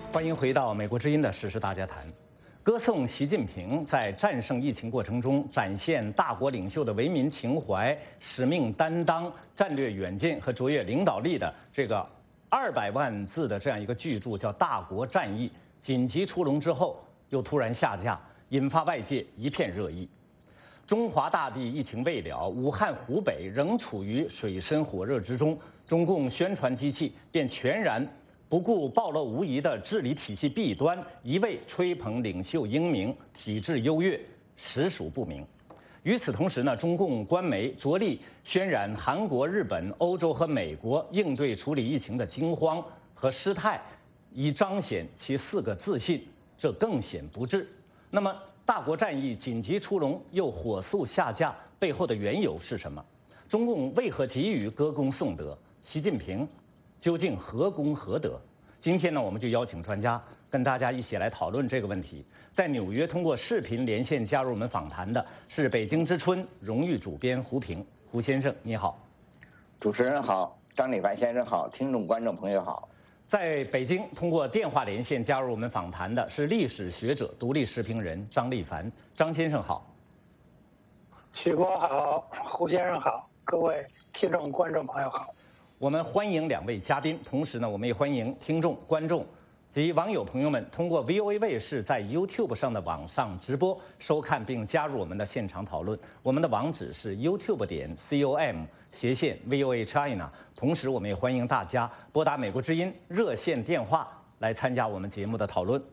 欢迎回到《美国之音》的时事大家谈。歌颂习近平在战胜疫情过程中展现大国领袖的为民情怀、使命担当、战略远见和卓越领导力的这个200万字的这样一个巨著，叫《大国战役》，紧急出笼之后又突然下架，引发外界一片热议。中华大地疫情未了，武汉、湖北仍处于水深火热之中，中共宣传机器便全然不顾暴露无遗的治理体系弊端，一味吹捧领袖英明、体制优越，实属不明。与此同时呢，中共官媒着力渲染韩国、日本、欧洲和美国应对处理疫情的惊慌和失态，以彰显其4个自信，这更显不智。那么，大国战役紧急出笼又火速下架，背后的缘由是什么？中共为何急于歌功颂德？习近平究竟何功何德？今天呢，我们就邀请专家跟大家一起来讨论这个问题。在纽约通过视频连线加入我们访谈的是北京之春荣誉主编胡平。胡先生，你好。 主持人好，张立凡先生好，听众观众朋友好。 在北京通过电话连线加入我们访谈的是历史学者、独立时评人张立凡。张先生好。 许国好，胡先生好，各位听众观众朋友好。 我们欢迎2位嘉宾，同时呢，我们也欢迎听众、观众及网友朋友们通过 VOA 卫视在 YouTube 上的网上直播收看并加入我们的现场讨论。我们的网址是 youtube.com/VOA China。同时，我们也欢迎大家拨打美国之音热线电话来参加我们节目的讨论。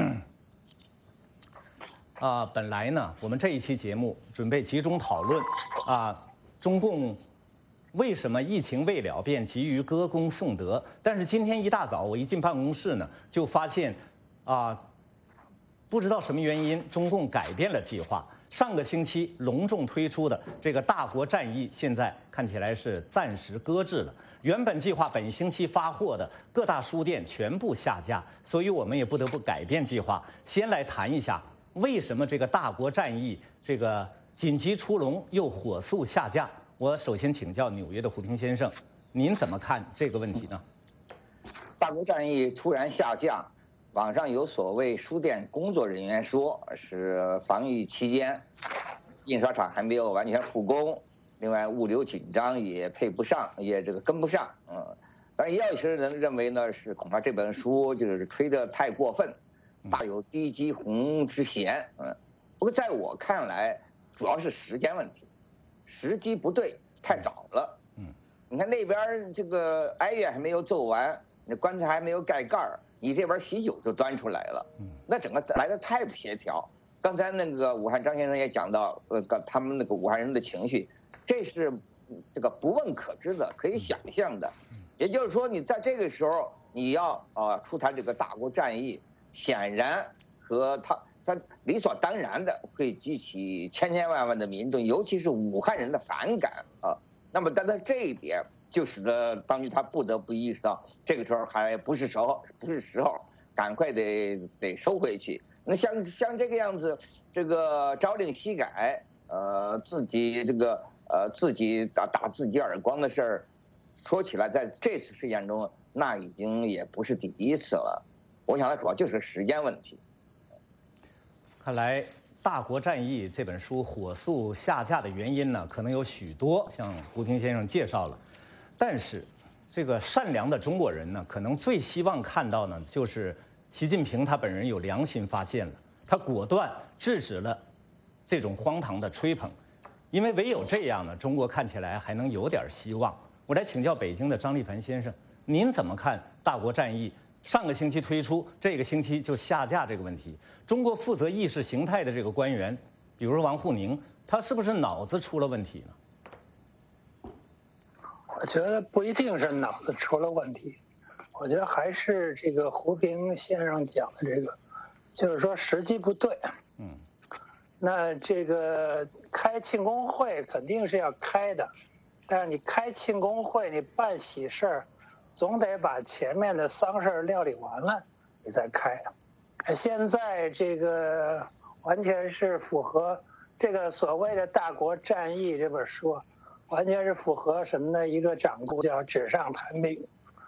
本来呢，我们这一期节目准备集中讨论中共为什么疫情未了便急于歌功颂德？但是今天一大早，我一进办公室呢，就发现，不知道什么原因，中共改变了计划。上个星期隆重推出的这个大国战役，现在看起来是暂时搁置了。原本计划本星期发货的各大书店全部下架，所以我们也不得不改变计划。先来谈一下，为什么这个大国战役这个紧急出笼又火速下架？我首先请教纽约的胡平先生，您怎么看这个问题呢？ 大国战役突然下架，网上有所谓书店工作人员说是防疫期间，印刷厂还没有完全复工，另外物流紧张也配不上，也跟不上。但是也有些人认为呢，是恐怕这本书就是吹得太过分，大有低级红之嫌。不过在我看来，主要是时间问题。时机不对，太早了。你看那边这个哀乐还没有奏完，那棺材还没有盖盖儿，你这边喜酒就端出来了。那整个来的太不协调。刚才那个武汉张先生也讲到，他们那个武汉人的情绪，这是这个不问可知的，可以想象的。也就是说，你在这个时候你要出台这个大国战役，显然和他理所当然的会激起千千万万的民众，尤其是武汉人的反感啊。那么，但是这一点就使得当局他不得不意识到，这个时候还不是时候，赶快得收回去。那像这个样子，这个朝令夕改，自己打自己耳光的事儿，说起来在这次事件中，那已经也不是第一次了。我想它主要就是时间问题。 看来《大国战役》这本书火速下架的原因呢，可能有许多，像胡平先生介绍了。但是，这个善良的中国人呢，可能最希望看到呢，就是习近平他本人有良心发现了，他果断制止了这种荒唐的吹捧，因为唯有这样呢，中国看起来还能有点希望。我来请教北京的张立凡先生，您怎么看《大国战役》？上个星期推出，这个星期就下架这个问题，中国负责意识形态的这个官员，比如王沪宁，他是不是脑子出了问题呢？ 我觉得不一定是脑子出了问题，我觉得还是这个胡平先生讲的这个，就是说时机不对。那这个开庆功会肯定是要开的，但是你开庆功会，你办喜事儿，总得把前面的丧事料理完了，你再开。现在这个完全是符合这个所谓的大国战役这本书，完全是符合什么呢？一个掌故叫纸上谈兵。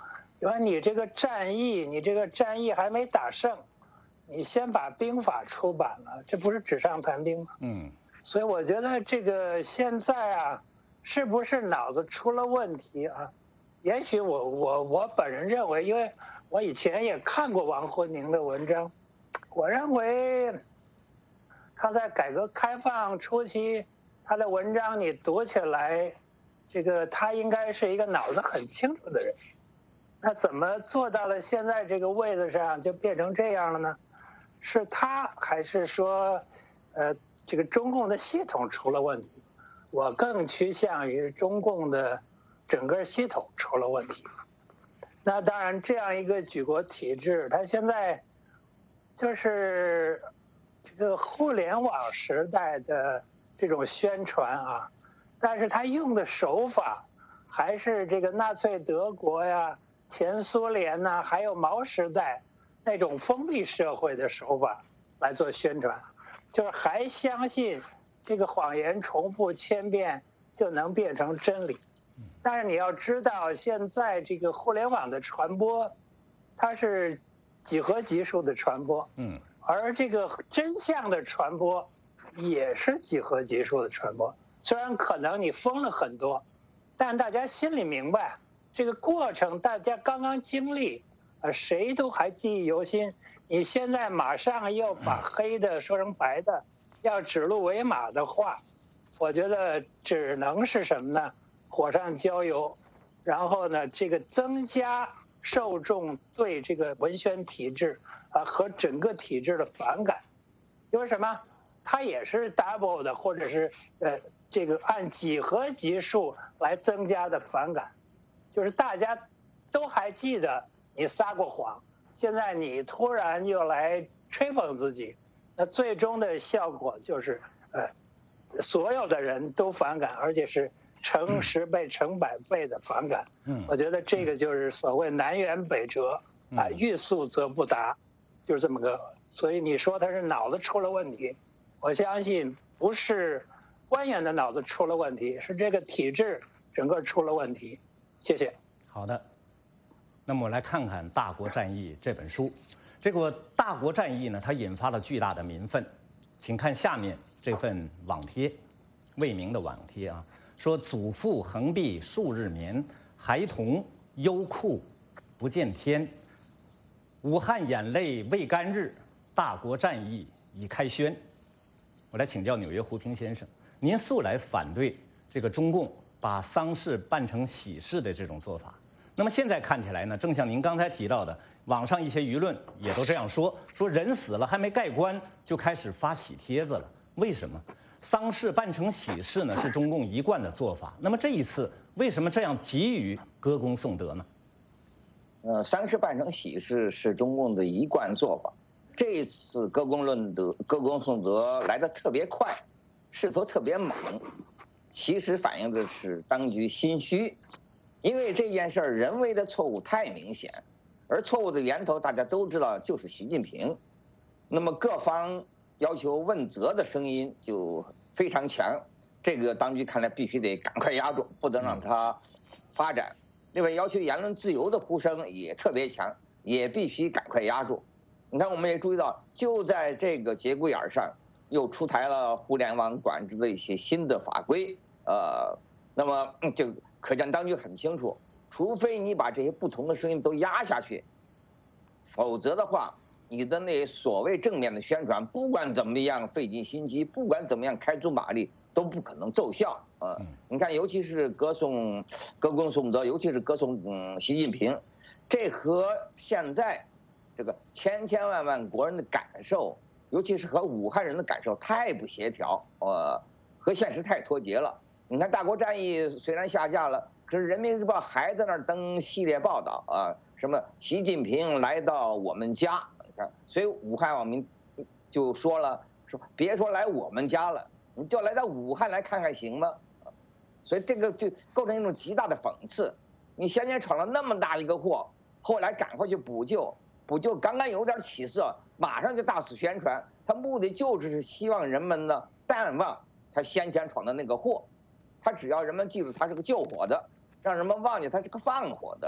因为你这个战役还没打胜，你先把兵法出版了，这不是纸上谈兵吗？所以我觉得这个现在啊，是不是脑子出了问题啊？也许我本人认为，因为我以前也看过王沪宁的文章，我认为他在改革开放初期，他的文章你读起来，这个他应该是一个脑子很清楚的人。那怎么做到了现在这个位子上就变成这样了呢？是他还是说，这个中共的系统出了问题？我更趋向于中共的整个系统出了问题。那当然，这样一个举国体制，它现在就是这个互联网时代的这种宣传啊，但是他用的手法还是这个纳粹德国呀、前苏联呐，还有毛时代那种封闭社会的手法来做宣传，就是还相信这个谎言重复千遍就能变成真理。但是你要知道，现在这个互联网的传播，它是几何级数的传播，而这个真相的传播也是几何级数的传播。虽然可能你封了很多，但大家心里明白，这个过程大家刚刚经历，谁都还记忆犹新。你现在马上又把黑的说成白的，要指鹿为马的话，我觉得只能是什么呢？火上浇油，然后呢，这个增加受众对这个文宣体制和整个体制的反感。因为什么？它也是 double 的，或者是这个按几何级数来增加的反感，就是大家都还记得你撒过谎，现在你突然又来吹捧自己，那最终的效果就是所有的人都反感，而且是成10倍、成100倍的反感。我觉得这个就是所谓南辕北辙啊，欲速则不达，就是这么个。所以你说他是脑子出了问题，我相信不是官员的脑子出了问题，是这个体制整个出了问题。谢谢。 好的，那么我来看看《大国战役》这本书。这个大国战役呢，它引发了巨大的民愤。请看下面这份网贴，未明的网贴啊，说祖父横壁数日眠，孩童忧哭不见天。武汉眼泪未干日，大国战役已开宣。我来请教纽约胡平先生，您素来反对这个中共把丧事办成喜事的这种做法。那么现在看起来呢，正像您刚才提到的，网上一些舆论也都这样说，说人死了还没盖棺就开始发喜帖子了。为什么？丧事办成喜事呢，是中共一贯的做法。那么这一次为什么这样急于歌功颂德呢？ 丧事办成喜事是中共的一贯做法。这次歌功颂德来得特别快，势头特别猛，其实反映的是当局心虚，因为这件事儿人为的错误太明显，而错误的源头大家都知道就是习近平。那么各方要求问责的声音就非常强，这个当局看来必须得赶快压住，不能让它发展。另外，要求言论自由的呼声也特别强，也必须赶快压住。你看，我们也注意到，就在这个节骨眼上，又出台了互联网管制的一些新的法规。那么就可见当局很清楚，除非你把这些不同的声音都压下去，否则的话，你的那所谓正面的宣传，不管怎么样费尽心机，不管怎么样开足马力，都不可能奏效。你看，尤其是歌功颂德，尤其是歌颂习近平，这和现在这个千万万国人的感受，尤其是和武汉人的感受太不协调，和现实太脱节了。你看，大国战役虽然下架了，可是人民日报还在那儿登系列报道啊，什么习近平来到我们家，你看，所以武汉网民就说了，说别说来我们家了，你就来到武汉来看看行吗？所以这个就构成一种极大的讽刺。你先前闯了那么大一个祸，后来赶快去补救刚刚有点起色，马上就大肆宣传，他目的就是希望人们呢淡忘他先前闯的那个祸，他只要人们记住他是个救火的，让人们忘记他是个放火的。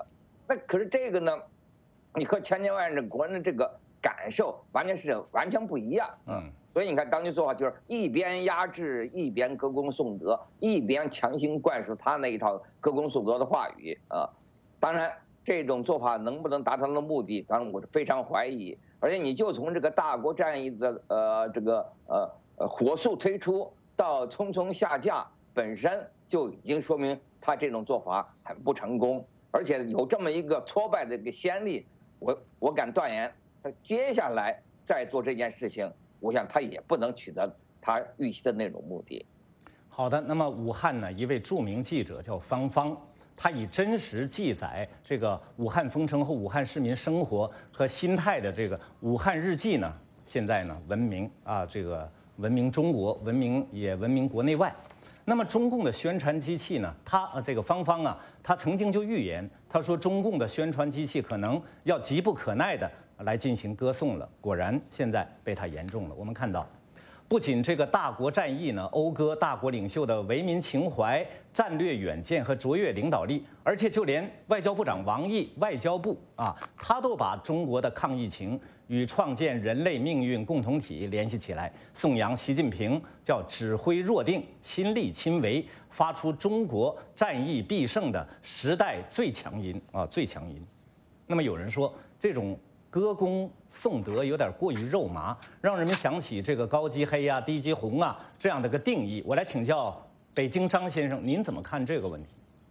那可是这个呢，你和千万的国人的这个感受完全不一样。所以你看，当局做法就是一边压制，一边歌功颂德，一边强行灌输他那一套歌功颂德的话语啊。当然，这种做法能不能达到的目的，当然我是非常怀疑。而且你就从这个大国战役的火速推出到匆匆下架，本身就已经说明他这种做法很不成功，而且有这么一个挫败的一个先例，我敢断言，他接下来再做这件事情，我想他也不能取得他预期的那种目的。 好的，那么武汉呢，一位著名记者叫方方，他以真实记载这个武汉封城后武汉市民生活和心态的这个《武汉日记》呢，现在呢闻名啊，这个闻名中国，闻名国内外。那么中共的宣传机器呢，这个方方啊，他曾经就预言，他说中共的宣传机器可能要急不可耐的来进行歌颂了。果然，现在被他言中了。我们看到，不仅这个大国战役呢讴歌大国领袖的为民情怀、战略远见和卓越领导力，而且就连外交部长王毅外交部啊，他都把中国的抗疫情与创建人类命运共同体联系起来，颂扬习近平叫指挥若定、亲力亲为，发出中国战役必胜的时代最强音啊，最强音。那么有人说这种歌功颂德有点过于肉麻，让人们想起这个高级黑啊、低级红啊这样的个定义。我来请教北京张先生，您怎么看这个问题？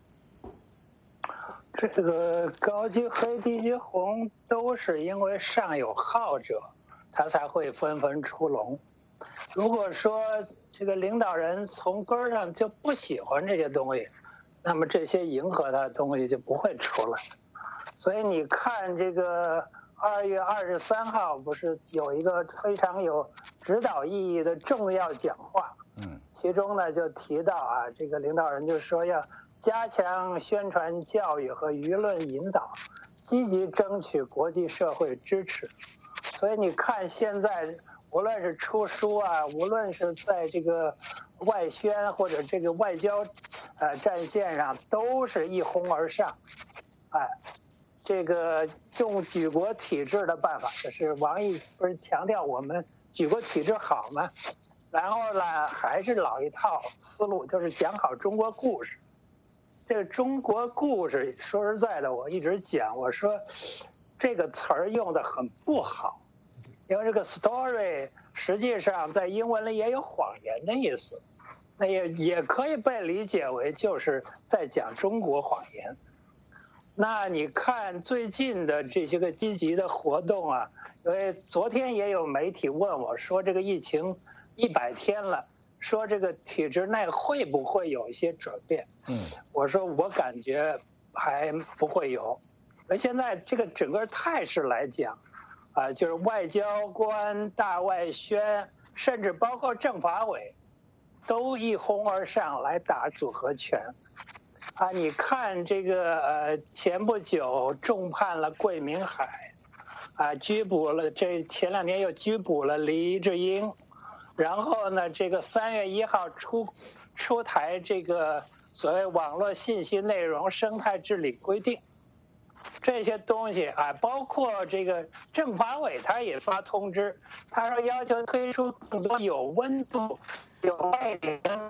这个高级黑、低级红都是因为上有好者，他才会纷纷出笼。如果说这个领导人从根儿上就不喜欢这些东西，那么这些迎合他的东西就不会出来。所以你看这个2月23号不是有一个非常有指导意义的重要讲话，其中呢就提到啊，这个领导人就说要加强宣传教育和舆论引导，积极争取国际社会支持。所以你看现在无论是出书啊，无论是在这个外宣或者这个外交战线上，都是一哄而上。这个用举国体制的办法，就是王毅不是强调我们举国体制好吗？然后呢，还是老一套思路，就是讲好中国故事。这个中国故事，说实在的，我一直讲，我说这个词儿用的很不好，因为这个 story 实际上在英文里也有谎言的意思，那也可以被理解为就是在讲中国谎言。那你看最近的这些个积极的活动啊，因为昨天也有媒体问我说，这个疫情100天了，说这个体制内会不会有一些转变？我说我感觉还不会有。而现在这个整个态势来讲，就是外交官、大外宣，甚至包括政法委，都一哄而上来打组合拳。你看这个前不久重判了桂明海，拘捕了前2天又拘捕了黎智英，然后呢，这个3月1号出台这个所谓网络信息内容生态治理规定，这些东西包括这个政法委他也发通知，他说要求推出更多有温度、有卖点的。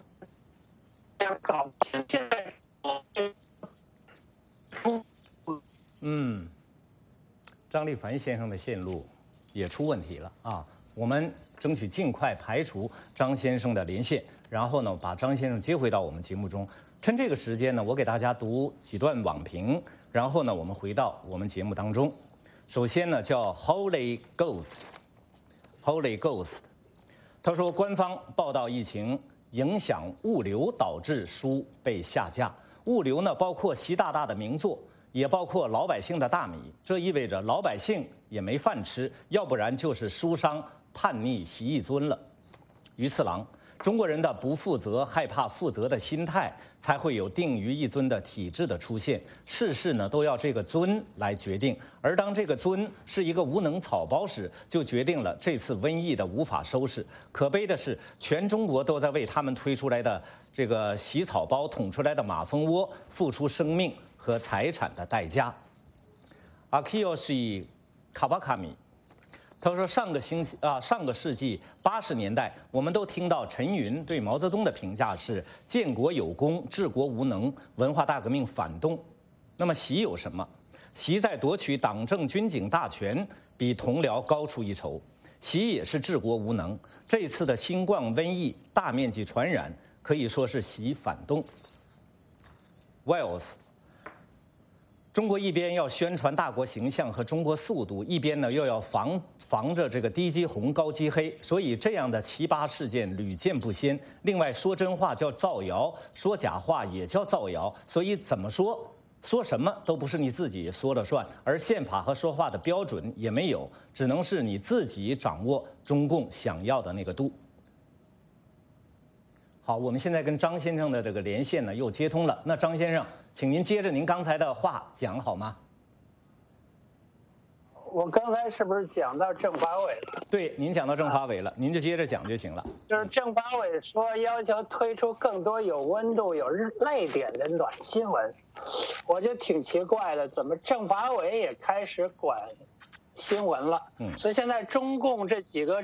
张立凡先生的线路也出问题了啊！我们争取尽快排除张先生的连线，然后呢，把张先生接回到我们节目中。趁这个时间呢，我给大家读几段网评，然后呢，我们回到我们节目当中。首先呢，叫 Holy Ghost， 他说官方报道疫情影响物流，导致书被下架。物流呢，包括习大大的名作，也包括老百姓的大米。这意味着老百姓也没饭吃，要不然就是书商叛逆习一尊了。于次郎，中国人的不负责、害怕负责的心态，才会有定于一尊的体制的出现。事事呢都要这个尊来决定，而当这个尊是一个无能草包时，就决定了这次瘟疫的无法收拾。可悲的是，全中国都在为他们推出来的这个洗草包捅出来的马蜂窝付出生命和财产的代价。Akiyoshi Kawakami， 他说上个世纪80年代，我们都听到陈云对毛泽东的评价是建国有功，治国无能，文化大革命反动。那么习有什么？习在夺取党政军警大权，比同僚高出一筹。习也是治国无能。这次的新冠瘟疫大面积传染，可以说是习反动。Wells， 中国一边要宣传大国形象和中国速度，一边呢又要防着这个低基红高基黑，所以这样的奇葩事件屡见不鲜。另外，说真话叫造谣，说假话也叫造谣，所以怎么说什么都不是你自己说了算，而宪法和说话的标准也没有，只能是你自己掌握中共想要的那个度。好，我们现在跟张先生的这个连线呢又接通了。那张先生，请您接着您刚才的话讲好吗？ 我刚才是不是讲到政法委了？ 对，您讲到政法委了，您就接着讲就行了。 就是政法委说要求推出更多有温度、有泪点的暖新闻，我就挺奇怪的，怎么政法委也开始管新闻了？所以现在中共这几个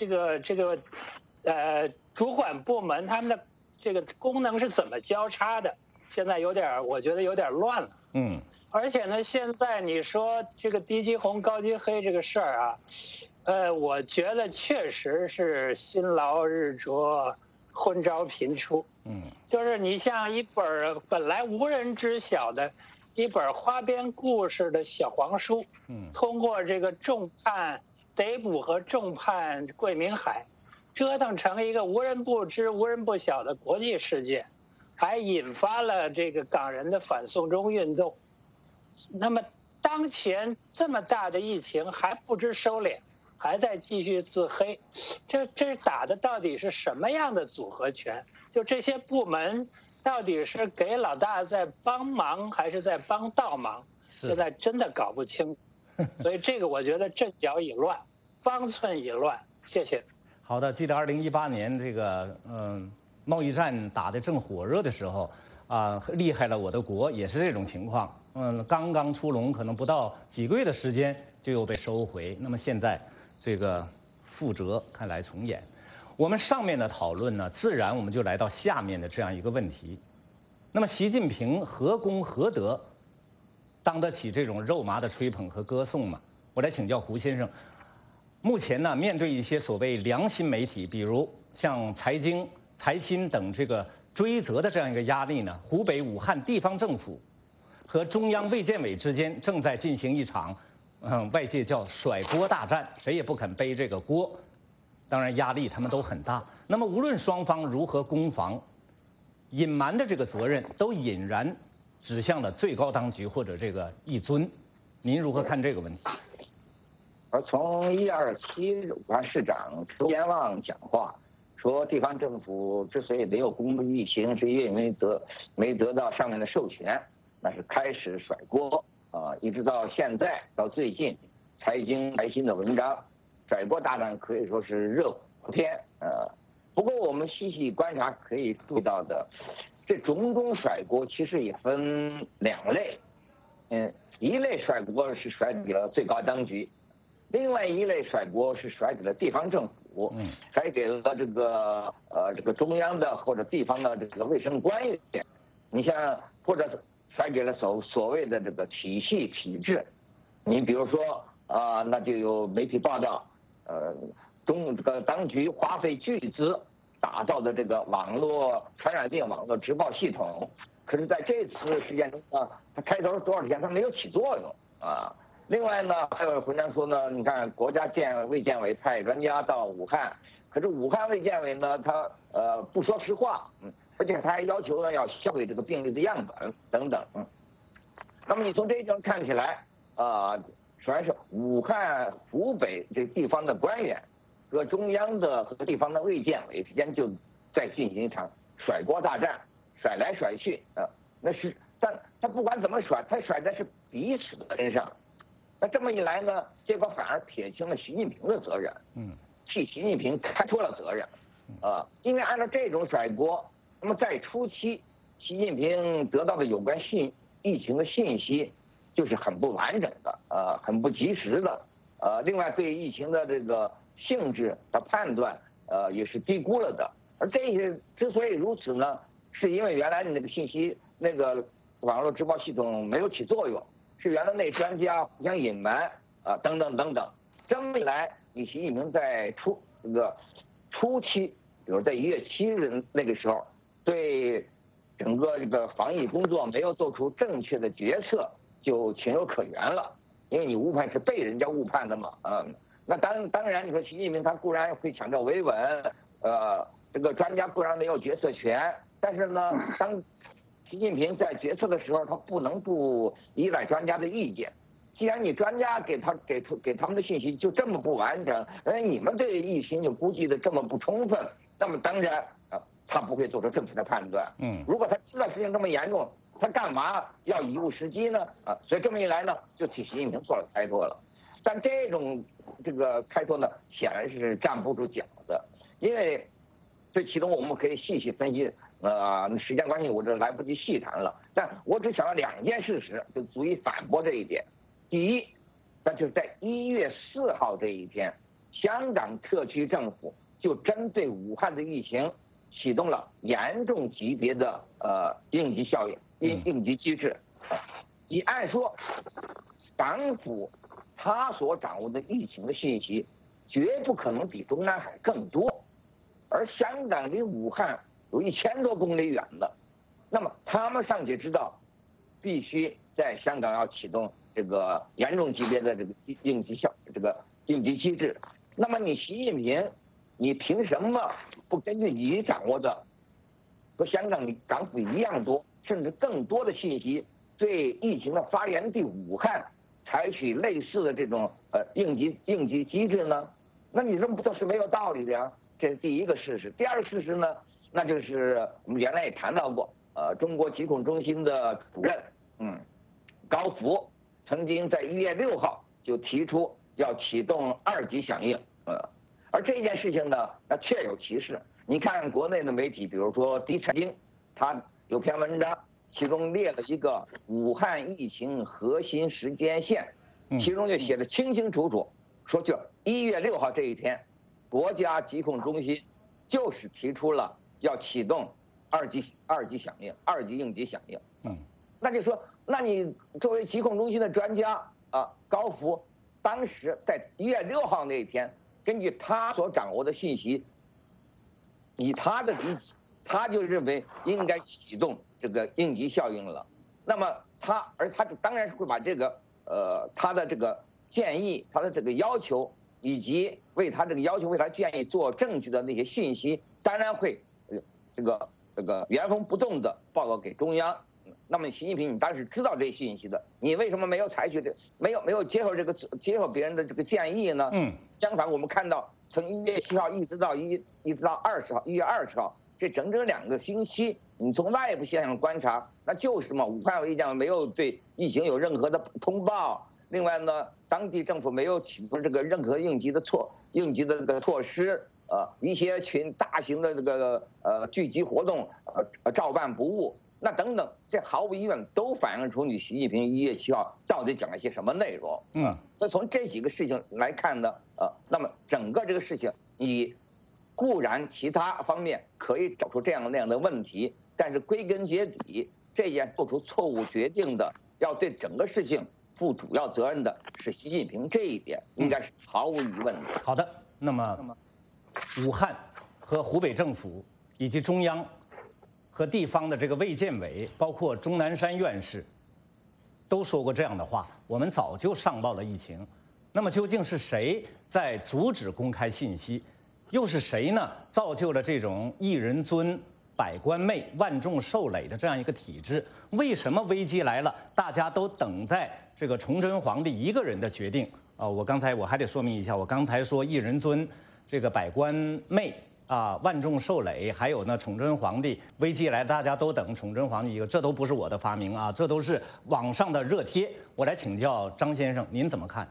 主管部门他们的这个功能是怎么交叉的？现在我觉得有点乱了。而且呢，现在你说这个低基红高基黑这个事儿啊，我觉得确实是辛劳日灼，昏招频出。就是你像一本本来无人知晓的一本花边故事的小黄书，通过这个重判逮捕和重判桂明海，折腾成一个无人不知、无人不晓的国际事件，还引发了这个港人的反送中运动。那么当前这么大的疫情还不知收敛，还在继续自黑，这打的到底是什么样的组合拳？就这些部门到底是给老大在帮忙，还是在帮倒忙？现在真的搞不清。所以这个我觉得阵脚已乱，方寸已乱。谢谢。 好的，记得2018年这个贸易战打得正火热的时候厉害了我的国，也是这种情况。刚刚出笼，可能不到几个月的时间就又被收回。那么现在这个覆辙看来重演。我们上面的讨论呢，自然我们就来到下面的这样一个问题。那么习近平何功何德，当得起这种肉麻的吹捧和歌颂吗？我来请教胡先生。目前呢，面对一些所谓良心媒体，比如像财经、财新等这个追责的这样一个压力呢，湖北武汉地方政府和中央卫健委之间正在进行一场，外界叫甩锅大战，谁也不肯背这个锅。当然，压力他们都很大。那么，无论双方如何攻防，隐瞒的这个责任都引然指向了最高当局或者这个一尊。您如何看这个问题？ 而从127武汉市长周延旺讲话说，地方政府之所以没有公布疫情，是因为没得到上面的授权。那是开始甩锅一直到现在到最近，财经财新的文章，甩锅大战可以说是热火天不过我们细细观察可以注意到的，这种种甩锅其实也分两类，一类甩锅是甩给了最高当局，另外一类甩锅是甩给了地方政府，甩给了这个中央的或者地方的这个卫生官员，你像或者甩给了所谓的这个体系体制，你比如说那就有媒体报道，这个当局花费巨资打造的这个网络传染病网络直报系统，可是在这次事件中呢，它开头多少天它没有起作用另外呢，还有文章说呢，你看国家卫健委派专家到武汉，可是武汉卫健委呢，他不说实话，而且他还要求呢要销毁这个病例的样本等等，那么你从这一点看起来，首先是武汉、湖北这地方的官员和中央的和地方的卫健委之间就在进行一场甩锅大战，甩来甩去但他不管怎么甩，他甩的是彼此的身上。那这么一来呢，结果反而撇清了习近平的责任，替习近平开脱了责任，因为按照这种甩锅，那么在初期，习近平得到的有关信疫情的信息就是很不完整的，很不及时的，另外对疫情的这个性质的判断，也是低估了的。而这些之所以如此呢，是因为原来你那个信息那个网络直播系统没有起作用，是原来那专家互相隐瞒等等等等。这么一来，你习近平在初期，比如在1月7日那个时候，对整个这个防疫工作没有做出正确的决策，就情有可原了。因为你误判是被人家误判的嘛，那当然，你说习近平他固然会强调维稳，这个专家固然没有决策权，但是呢，当习近平在决策的时候，他不能不依赖专家的意见。既然你专家给他们的信息就这么不完整，而你们对疫情就估计的这么不充分，那么当然他不会做出正确的判断。如果他知道事情这么严重，他干嘛要贻误时机呢？所以这么一来呢，就替习近平做了开脱了。但这个开脱呢，显然是站不住脚的，因为这其中我们可以细细分析。时间关系，我这来不及细谈了。但我只想到2件事实，就足以反驳这一点。第一，那就是在1月4号这一天，香港特区政府就针对武汉的疫情启动了严重级别的应急效应、应急机制。你按说，港府他所掌握的疫情的信息，绝不可能比中南海更多，而香港离武汉有1000多公里远的，那么他们尚且知道，必须在香港要启动这个严重级别的这个应急机制。那么你习近平，你凭什么不根据你掌握的和香港府一样多，甚至更多的信息，对疫情的发源地武汉采取类似的这种应急机制呢？那你这不都是没有道理的呀？这是第一个事实。第二个事实呢，那就是我们原来也谈到过，中国疾控中心的主任，高福曾经在1月6号就提出要启动2级响应，而这件事情呢，那确有其事。你看国内的媒体，比如说《第一财经》，它有篇文章，其中列了一个武汉疫情核心时间线，其中就写的清清楚楚，说就1月6号这一天，国家疾控中心就是提出了要启动2级响应、2级应急响应。那就说，那你作为疾控中心的专家高福，当时在1月6号那一天，根据他所掌握的信息，以他的理解，他就认为应该启动这个应急效应了。那么他当然是会把这个他的这个建议、他的这个要求，以及为他这个要求、为他建议做证据的那些信息，当然会这个原封不动的报告给中央。那么习近平，你当时知道这些信息的，你为什么没有采取没有接受别人的这个建议呢？相反，我们看到从1月7号一直到1月20号，这整整2个星期，你从外部现象观察，那就是嘛，武汉卫健委没有对疫情有任何的通报。另外呢，当地政府没有启动这个任何应急的措施，一些大型的这个聚集活动照办不误。那等等，这毫无疑问都反映出你习近平1月7号到底讲了些什么内容。那从这几个事情来看呢，那么整个这个事情，你固然其他方面可以找出这样那样的问题，但是归根结底，这件做出错误决定的，要对整个事情负主要责任的是习近平，这一点应该是毫无疑问的。 好的，那么武汉和湖北政府以及中央和地方的这个卫健委，包括钟南山院士，都说过这样的话：我们早就上报了疫情。那么究竟是谁在阻止公开信息？又是谁呢？造就了这种一人尊、百官媚、万众受累的这样一个体制？为什么危机来了，大家都等待这个崇祯皇帝一个人的决定？我还得说明一下，我刚才说一人尊，这个百官媚。万众受累，还有呢，崇祯皇帝危机来，大家都等崇祯皇帝一个，这都不是我的发明啊，这都是网上的热帖。我来请教张先生，您怎么看？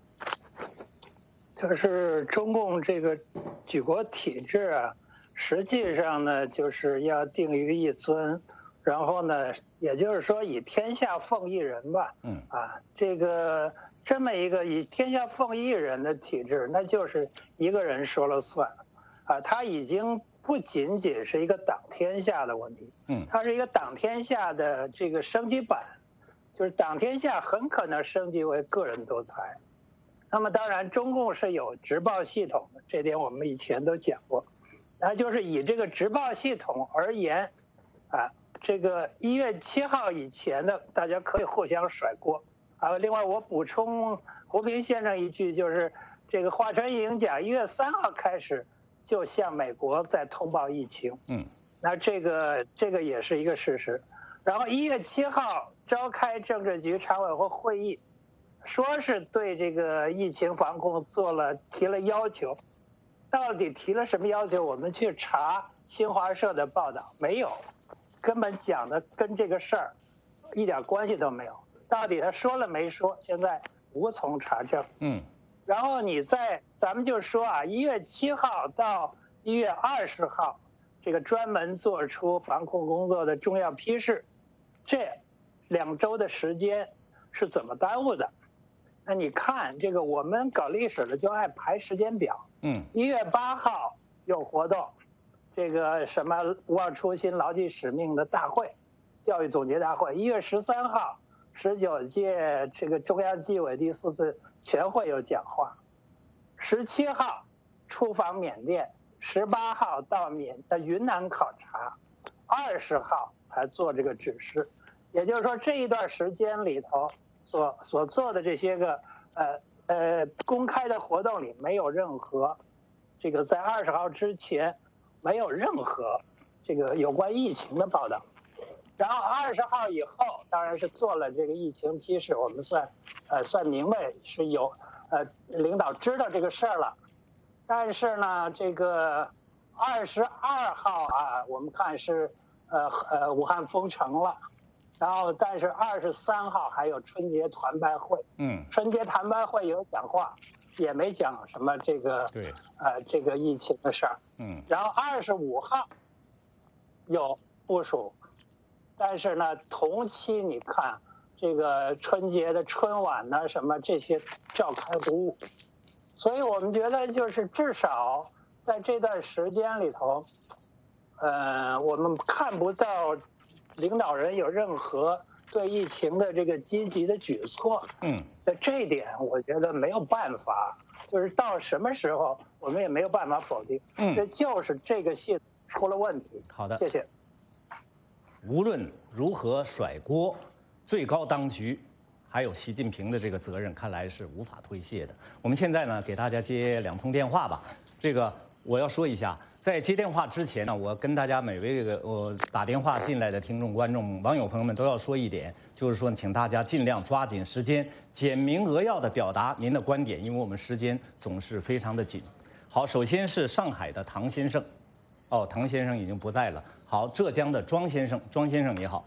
就是中共这个举国体制啊，实际上呢，就是要定于一尊， 然后呢，也就是说以天下奉一人吧。这个这么一个以天下奉一人的体制，那就是一个人说了算。他已经不仅仅是一个党天下的问题，它是一个党天下的这个升级版，就是党天下很可能升级为个人独裁。那么当然，中共是有直报系统的，这点我们以前都讲过。那就是以这个直报系统而言，这个1月7号以前的大家可以互相甩锅。另外我补充胡平先生一句，就是这个华春莹讲1月3号开始就向美国在通报疫情，那这个也是一个事实。然后1月7号召开政治局常委会会议。说是对这个疫情防控提了要求，到底提了什么要求？我们去查新华社的报道，没有，根本讲的跟这个事儿一点关系都没有。到底他说了没说？现在无从查证。然后咱们就说1月7号到1月20号，这个专门做出防控工作的重要批示，这2周的时间是怎么耽误的？那你看这个，我们搞历史的就爱排时间表。1月8号有活动，这个什么不忘初心、牢记使命的大会，教育总结大会。1月13号，19届这个中央纪委第4次全会有讲话。17号出访缅甸，18号到云南考察，20号才做这个指示。也就是说，这一段时间里头。所做的这些个公开的活动里，没有任何这个在20号之前没有任何这个有关疫情的报道。然后20号以后，当然是做了这个疫情批示，我们算明白是有领导知道这个事儿了。但是呢，这个22号我们看是武汉封城了。然后，但是23号还有春节团拜会，春节团拜会有讲话，也没讲什么这个这个疫情的事儿，然后25号有部署，但是呢，同期你看这个春节的春晚呢，什么这些召开无误，所以我们觉得就是至少在这段时间里头，我们看不到。领导人有任何对疫情的这个积极的举措，这一点我觉得没有办法，就是到什么时候我们也没有办法否定，这就是这个系统出了问题。 好的， 谢谢。 无论如何甩锅，最高当局还有习近平的这个责任，看来是无法推卸的。我们现在呢，给大家接2通电话吧。这个我要说一下。在接电话之前呢，我跟大家每位打电话进来的听众、观众、网友朋友们都要说一点，就是说，请大家尽量抓紧时间，简明扼要地表达您的观点，因为我们时间总是非常的紧。好，首先是上海的唐先生，唐先生已经不在了。好，浙江的庄先生，庄先生你好。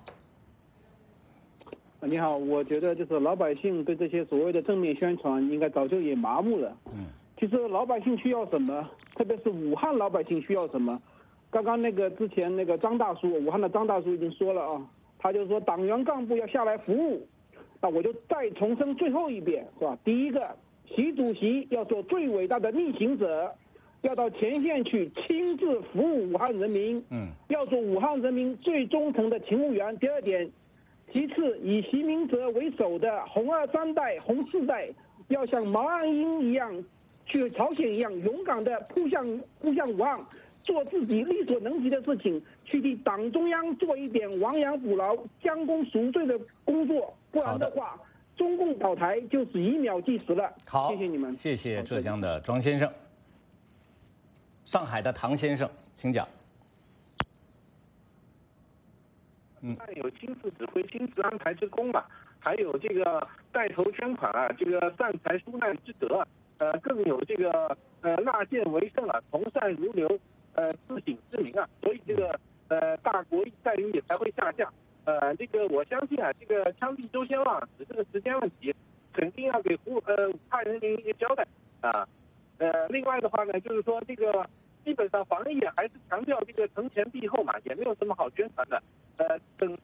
你好，我觉得就是老百姓对这些所谓的正面宣传，应该早就也麻木了。其实老百姓需要什么？特别是武汉老百姓需要什么？刚刚之前张大叔，武汉的张大叔已经说了他就说党员干部要下来服务。那我就再重申最后一遍，是吧？第一个，习主席要做最伟大的逆行者，要到前线去亲自服务武汉人民，要做武汉人民最忠诚的勤务员。第二点，其次以习明哲为首的红2、3代、红4代要像毛岸英一样。去朝鲜一样勇敢地扑向武汉，做自己力所能及的事情，去替党中央做一点亡羊补牢、将功赎罪的工作，不然的话，中共倒台就是以秒计时了。 好， 谢谢你们， 谢谢浙江的庄先生。上海的唐先生，请讲。 有亲自指挥、亲自安排之功嘛，还有这个带头捐款这个善财纾难之德。更有这个纳谏为政从善如流，自省之明所以这个大国待遇也才会下降。这个我相信这个枪毙周先旺只是个时间问题，肯定要给武汉人民一个交代另外的话呢，就是说这个基本上防疫还是强调这个惩前毖后嘛，也没有什么好宣传的。等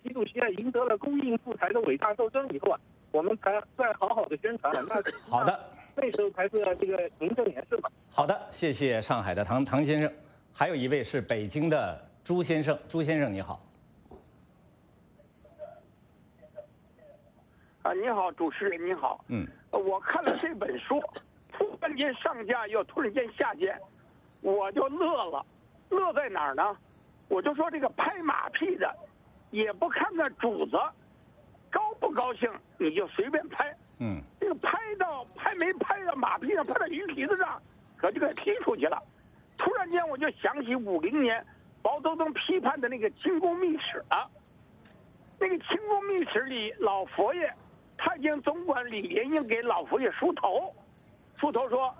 业赢得了供应富财的伟大斗争以后啊，我们才再好好的宣传了。那好的， 那时候才是这个名正言顺嘛。 好的，谢谢上海的唐先生，还有一位是北京的朱先生，朱先生你好。 你好，主持人你好。我看了这本书，突然间上架又突然间下架，我就乐了。乐在哪儿呢？我就说这个拍马屁的，也不看看主子高不高兴，你就随便拍。这个拍没拍到马屁上，拍到鱼皮子上，可就给踢出去了。突然间我就想起50年毛泽东批判的那个清宫秘史了。那个清宫秘史里，老佛爷太监总管李莲英给老佛爷梳头说，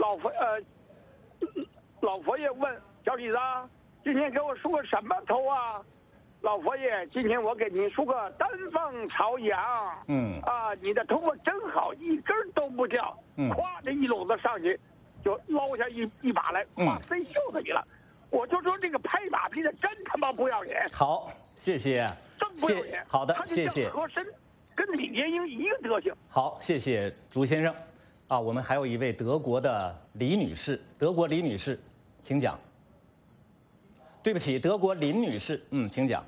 老佛爷问小李子，今天给我梳个什么头啊？老佛爷，今天我给您梳个丹凤朝阳。你的头发真好，一根都不掉。咵，这一篓子上去，就捞下一把来，塞袖子里了。我就说这个拍马屁的真他妈不要脸。 好，谢谢。 真不要脸。 好的，谢谢。 和珅跟李莲英一个德行。 好，谢谢朱先生。我们还有一位德国的李女士，德国李女士，请讲。对不起，德国林女士，请讲。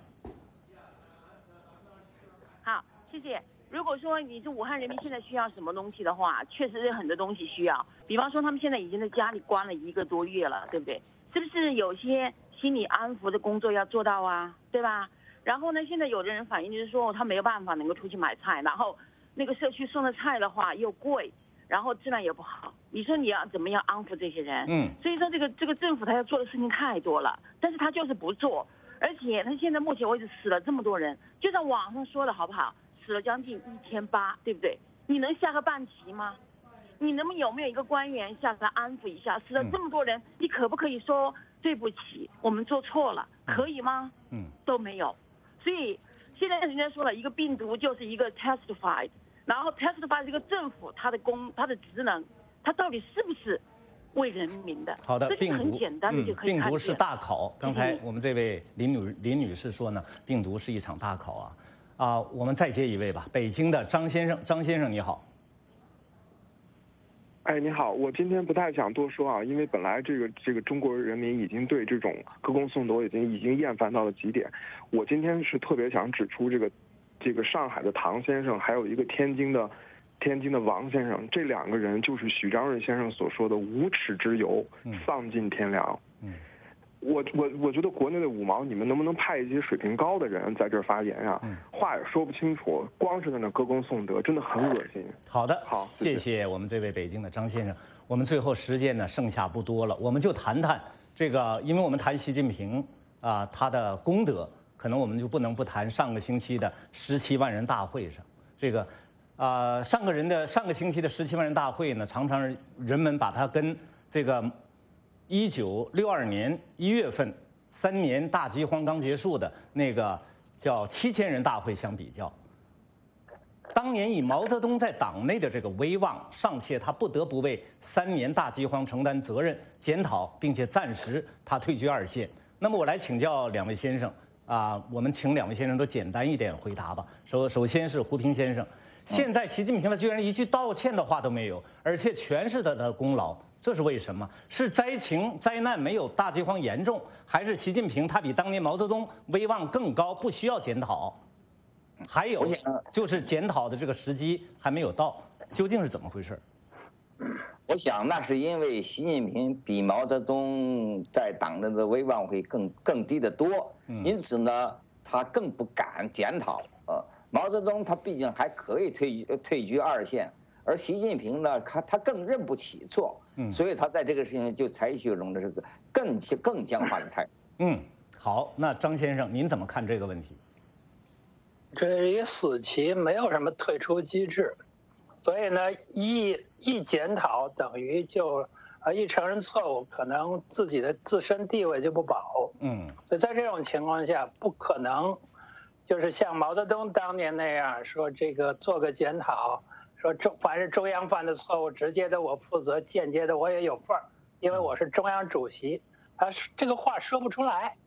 好，谢谢。如果说你是武汉人民现在需要什么东西的话，确实是很多东西需要。比方说，他们现在已经在家里关了1个多月了，对不对？是不是有些心理安抚的工作要做到啊？对吧？然后呢，现在有的人反映就是说，他没有办法能够出去买菜，然后那个社区送的菜的话又贵，然后质量也不好。你说你要怎么样安抚这些人？所以说这个政府他要做的事情太多了，但是他就是不做，而且他现在目前为止死了这么多人，就像网上说的好不好？死了将近1800，对不对？你能下个半旗吗？你有没有一个官员下来安抚一下？死了这么多人，你可不可以说对不起，我们做错了，可以吗？都没有。所以现在人家说了，一个病毒就是一个 testified， 然后 testified 这个政府他的职能，他到底是不是为人民的？ 好的， 这很简单的就可以看见。 病毒是大考。刚才我们这位林女士说呢，病毒是一场大考啊。我们再接一位吧，北京的张先生，张先生你好。 你好，我今天不太想多说啊，因为本来这个中国人民已经对这种歌功颂德已经厌烦到了极点。我今天是特别想指出这个上海的唐先生，还有一个天津的王先生，这2个人就是许章润先生所说的无耻之尤，丧尽天良。我觉得国内的5毛，你们能不能派一些水平高的人在这儿发言啊？话也说不清楚，光是在那歌功颂德，真的很恶心。 好的，好，谢谢我们这位北京的张先生。我们最后时间呢剩下不多了，我们就谈谈这个，因为我们谈习近平他的功德，可能我们就不能不谈上个星期的17万人大会上这个。上个星期的17万人大会呢，常常人们把它跟这个1962年1月份3年大饥荒刚结束的那个叫7000人大会相比较。当年以毛泽东在党内的这个威望，尚且他不得不为3年大饥荒承担责任、检讨，并且暂时他退居2线。那么我来请教2位先生我们请2位先生都简单一点回答吧。首先是胡平先生。现在习近平他居然一句道歉的话都没有，而且全是他的功劳，这是为什么？是灾难没有大饥荒严重，还是习近平他比当年毛泽东威望更高，不需要检讨？还有就是检讨的这个时机还没有到，究竟是怎么回事？ 我想那是因为习近平比毛泽东在党内的威望会更低得多，因此呢，他更不敢检讨。毛泽东他毕竟还可以退居2线，而习近平呢，他更认不起错，所以他在这个事情就采取一种这个更僵化的态度。 好，那张先生您怎么看这个问题？ 这是一死棋，没有什么退出机制，所以呢，一检讨等于就一承认错误，可能自己的自身地位就不保。所以在这种情况下，不可能。就是像毛泽东当年那样说，这个做个检讨，说凡是中央犯的错误，直接的我负责，间接的我也有份儿，因为我是中央主席。他这个话说不出来，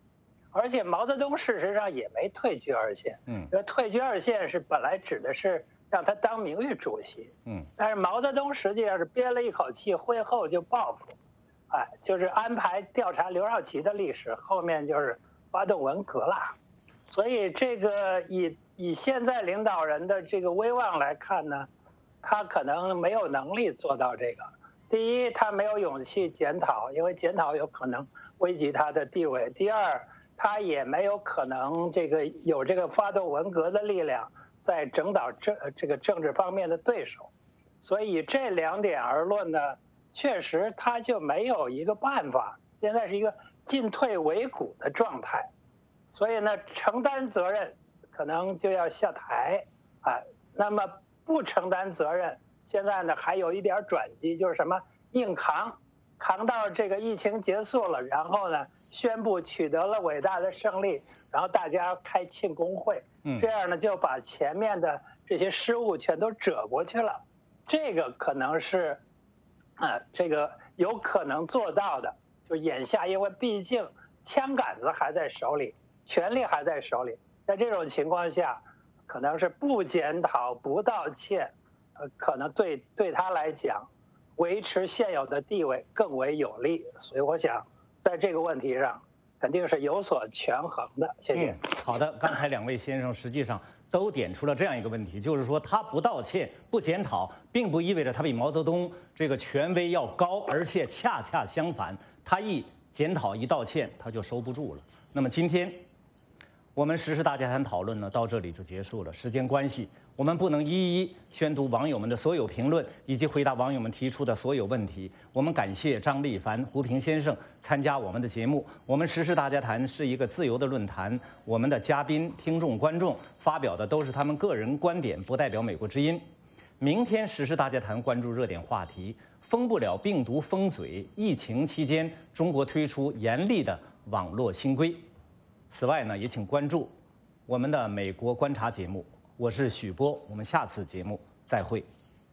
而且毛泽东事实上也没退居二线，退居二线是本来指的是让他当名誉主席，但是毛泽东实际上是憋了一口气，会后就报复，就是安排调查刘少奇的历史，后面就是发动文革了，所以这个以现在领导人的这个威望来看呢，他可能没有能力做到这个。第一，他没有勇气检讨，因为检讨有可能危及他的地位；第二，他也没有可能有这个发动文革的力量，在整倒这个政治方面的对手。所以这2点而论呢，确实他就没有一个办法，现在是一个进退维谷的状态。所以呢，承担责任可能就要下台，那么不承担责任。现在呢，还有一点转机，就是什么硬扛到这个疫情结束了，然后呢，宣布取得了伟大的胜利，然后大家开庆功会，这样呢就把前面的这些失误全都遮过去了。这个可能是，这个有可能做到的。就眼下，因为毕竟枪杆子还在手里，权力还在手里，在这种情况下，可能是不检讨、不道歉。可能对他来讲，维持现有的地位更为有利，所以我想在这个问题上肯定是有所权衡的。谢谢。 好的，刚才2位先生实际上都点出了这样一个问题，就是说他不道歉、不检讨，并不意味着他比毛泽东这个权威要高，而且恰恰相反，他一检讨、一道歉，他就收不住了。那么今天我们时事大家谈讨论呢，到这里就结束了。时间关系，我们不能一一宣读网友们的所有评论，以及回答网友们提出的所有问题。我们感谢张立凡、胡平先生参加我们的节目。我们时事大家谈是一个自由的论坛，我们的嘉宾、听众、观众发表的都是他们个人观点，不代表美国之音。明天时事大家谈关注热点话题：封不了病毒封嘴，疫情期间中国推出严厉的网络新规。此外呢，也请关注我们的美国观察节目。我是许波，我们下次节目再会。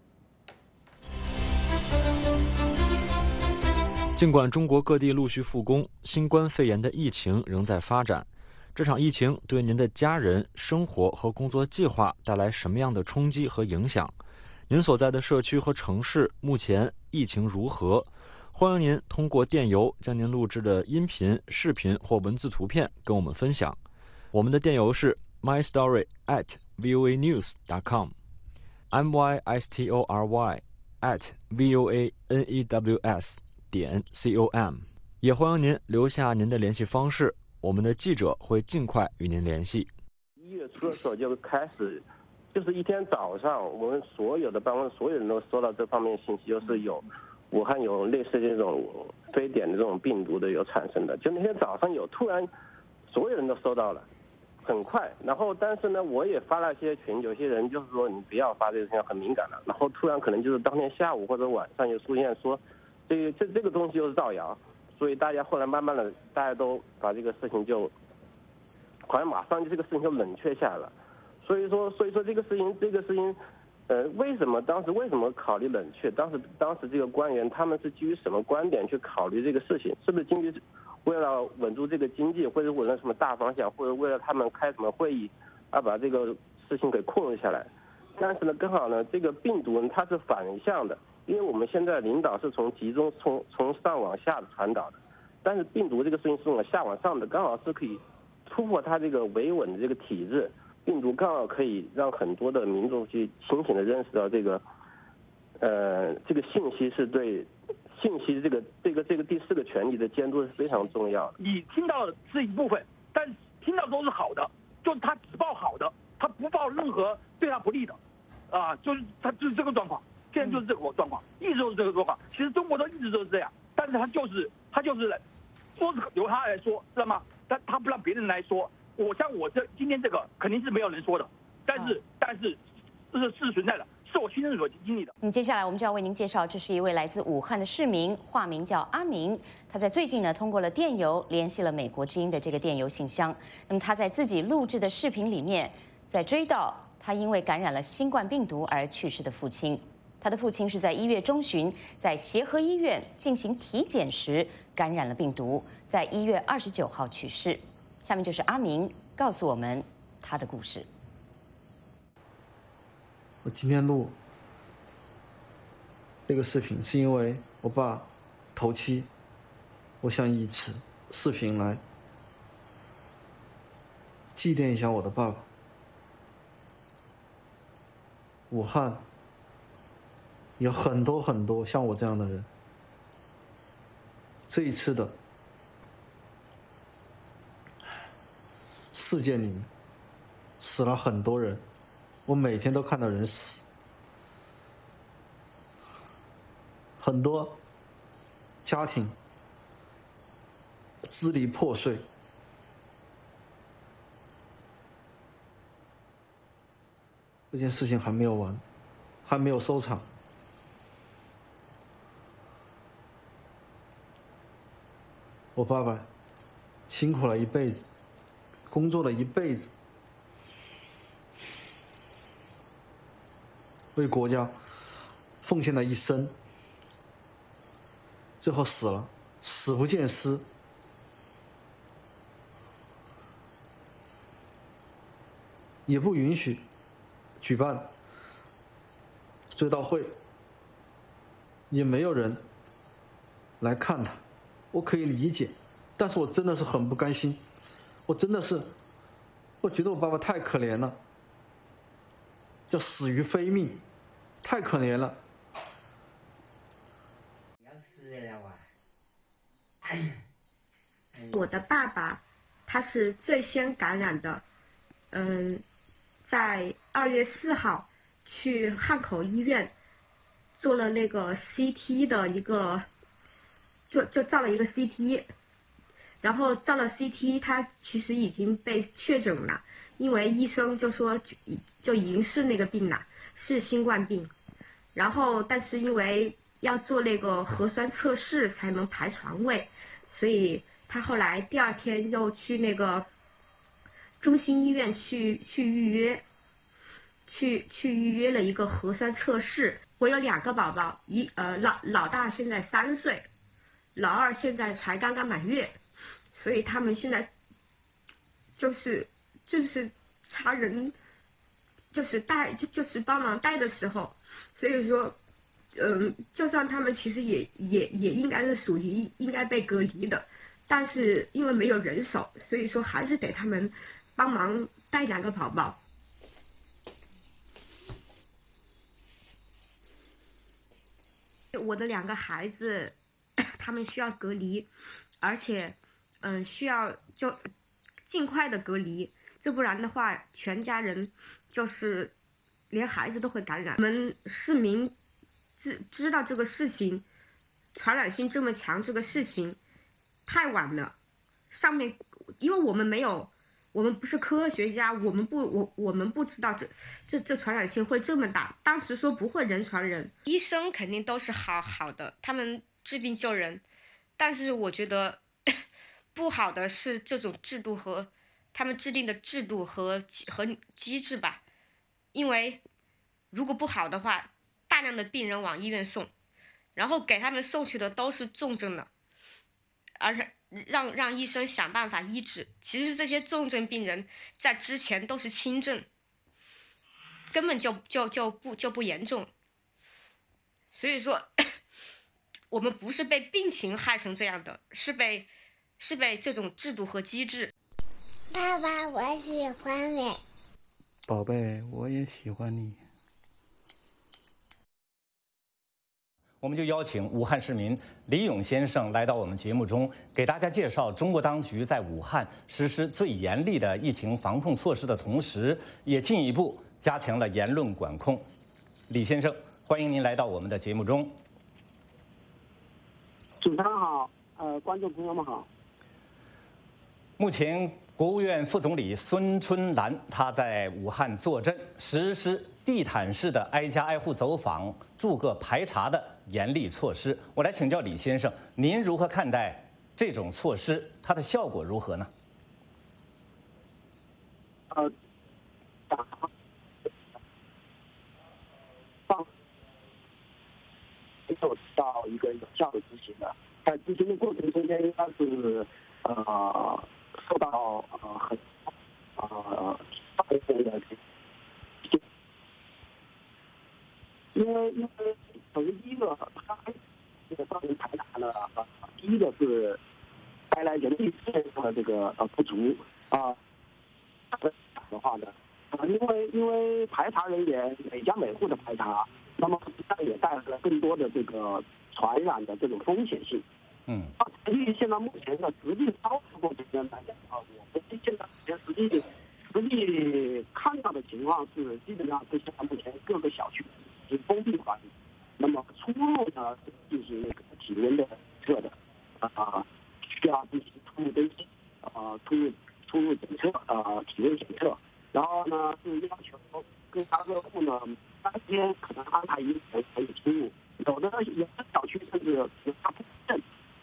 尽管中国各地陆续复工，新冠肺炎的疫情仍在发展。这场疫情对您的家人、生活和工作计划带来什么样的冲击和影响？您所在的社区和城市目前疫情如何？欢迎您通过电邮将您录制的音频、视频或文字图片跟我们分享。我们的电邮是 mystory@voanews.com mystory@voanews.com。也欢迎您留下您的联系方式，我们的记者会尽快与您联系。 1月初的时候就开始，就是一天早上，我们所有的办公室所有人都收到这方面信息，就是有武汉有类似这种非典的这种病毒的有产生的，就那天早上突然所有人都收到了，很快。然后但是呢，我也发了一些群，有些人就是说你不要发这个事情很敏感了，然后突然可能就是当天下午或者晚上就出现说这个东西又是造谣，所以大家后来慢慢的大家都把这个事情就好像马上就这个事情就冷却下来了。所以说这个事情为什么考虑冷却？当时这个官员他们是基于什么观点去考虑这个事情？是不是基于为了稳住这个经济，或者为了什么大方向，或者为了他们开什么会议而把这个事情给控制下来？但是呢，刚好呢，这个病毒呢它是反向的，因为我们现在领导是从上往下传导的，但是病毒这个事情是从下往上的，刚好是可以突破它这个维稳的这个体制。病毒刚好可以让很多的民众去清醒的认识到这个信息是对信息这个第4个权利的监督是非常重要的。 你听到的是一部分，但听到都是好的，就是他只报好的，他不报任何对他不利的，就是这个状况，现在就是这个状况，一直都是这个状况。其实中国都一直都是这样，但是他就是说是由他来说，知道吗？但他不让别人来说。我今天这个肯定是没有人说的，但是这是存在的，是我亲身所经历的。 接下来我们就要为您介绍，这是一位来自武汉的市民，化名叫阿明。他在最近呢通过了电邮联系了美国之音的这个电邮信箱。那么他在自己录制的视频里面，在追悼他因为感染了新冠病毒而去世的父亲。他的父亲是在1月中旬在协和医院进行体检时感染了病毒，在1月29号去世。 下面就是阿明告诉我们他的故事。 我今天录这个视频是因为我爸头七，我想以此视频来祭奠一下我的爸爸。武汉有很多像我这样的人，这一次的事件里面死了很多人，我每天都看到人死，很多家庭支离破碎。这件事情还没有完，还没有收场。我爸爸辛苦了一辈子，工作了一辈子，为国家奉献了一生，最后死了，死不见尸。也不允许举办追悼会，也没有人来看他，我可以理解，但是我真的是很不甘心，我真的是，我觉得我爸爸太可怜了，叫死于非命，太可怜了。 我的爸爸他是最先感染的，在2月4号去汉口医院做了那个 CT 的一个，就照了一个 CT， 然后照了 CT， 他其实已经被确诊了，因为医生就说就已经是那个病了，是新冠病，然后但是因为要做那个核酸测试才能排床位，所以他后来第2天又去那个中心医院去预约，去预约了一个核酸测试。我有2个宝宝，老大现在3岁，老二现在才刚刚满月，所以他们现在就是差人，就是帮忙带的时候，所以说，就算他们其实也应该是属于应该被隔离的，但是因为没有人手，所以说还是得他们帮忙带2个宝宝。我的2个孩子，他们需要隔离，而且，需要就尽快的隔离，这不然的话，全家人就是连孩子都会感染。我们市民知道这个事情，传染性这么强，这个事情太晚了。上面，因为我们不是科学家，我们不知道这传染性会这么大。当时说不会人传人，医生肯定都是好的，他们治病救人，但是我觉得不好的是这种制度和他们制定的制度和机制吧。因为如果不好的话，大量的病人往医院送，然后给他们送去的都是重症的，而且让医生想办法医治。其实这些重症病人在之前都是轻症，根本就不严重。所以说，我们不是被病情害成这样的，是被这种制度和机制。 爸爸，我喜欢你。 宝贝，我也喜欢你。我们就邀请武汉市民李勇先生来到我们节目中，给大家介绍中国当局在武汉实施最严厉的疫情防控措施的同时，也进一步加强了言论管控。李先生，欢迎您来到我们的节目中。 主持人好，观众朋友们好。 目前，国务院副总理孙春兰他在武汉坐镇，实施地毯式的挨家挨户走访、逐个排查的严厉措施。我来请教李先生，您如何看待这种措施？它的效果如何呢？ 没有到一个有效的执行的，在执行的过程中间，应该是受到为首先第一个，它这个造成排查呢，第一个是带来人力资源上的这个不足啊。的话呢，因为排查人员每家每户的排查，那么也带来了更多的这个传染的这种风险性。根据现在目前的实际操作过程中来讲我们现在实际看到的情况是，基本上是现在目前各个小区是封闭管理，那么出入呢进行那个体温的测的，需要进行出入登记，出入检测，体温检测，然后呢是要求各家各户呢当天可能安排一个人可以出入，有的小区甚至有他不认。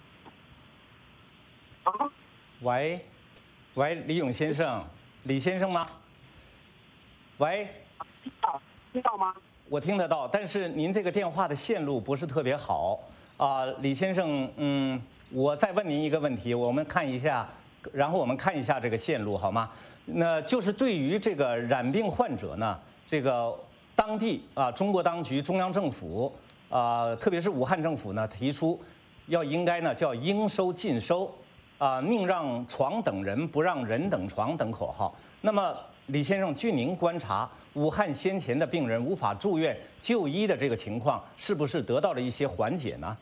喂，李勇先生，李先生吗？喂， 听到吗？ 我听得到，但是您这个电话的线路不是特别好李先生，我再问您一个问题，我们看一下，然后我们看一下这个线路好吗？那就是对于这个染病患者呢，这个当地中国当局、中央政府特别是武汉政府呢提出，应该呢叫应收尽收。宁让床等人，不让人等床等口号。那么，李先生，据您观察，武汉先前的病人无法住院就医的这个情况，是不是得到了一些缓解呢？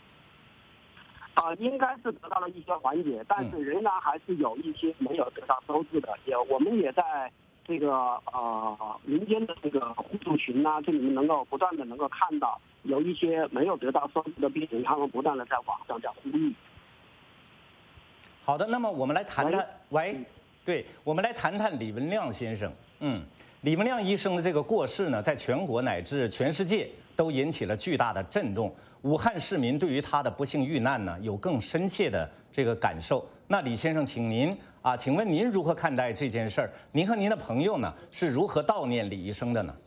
应该是得到了一些缓解，但是仍然还是有一些没有得到收治的。我们也在这个民间的这个互助群这里面能够不断的看到有一些没有得到收治的病人，他们不断的在网上在呼吁。 好的，那么我们来谈谈，我们来谈谈李文亮先生。李文亮医生的这个过世呢，在全国乃至全世界都引起了巨大的震动。武汉市民对于他的不幸遇难呢，有更深切的这个感受。那李先生，请问您如何看待这件事儿？您和您的朋友呢，是如何悼念李医生的呢？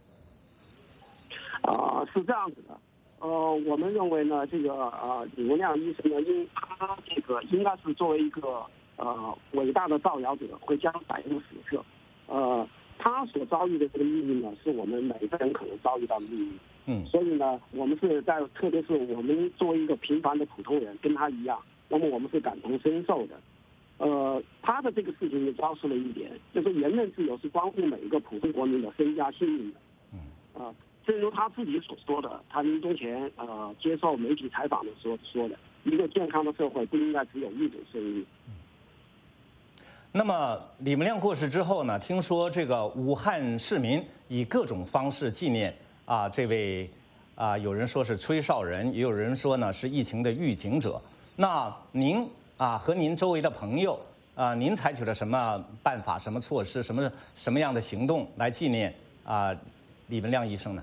是这样子的。我们认为呢，这个李文亮医生呢，他这个应该是作为一个伟大的造谣者，会将载入史册。他所遭遇的这个命运呢，是我们每个人可能遭遇到的命运。所以呢，我们是特别是我们作为一个平凡的普通人，跟他一样，那么我们是感同身受的。他的这个事情也昭示了一点，就是言论自由是关乎每一个普通国民的身家性命的。正如他自己所说的，他临终前接受媒体采访的时候说的，一个健康的社会不应该只有一种生命。 那么李文亮过世之后呢，听说这个武汉市民以各种方式纪念这位有人说是吹哨人，也有人说呢是疫情的预警者。那您和您周围的朋友您采取了什么办法、什么措施、什么样的行动来纪念李文亮医生呢？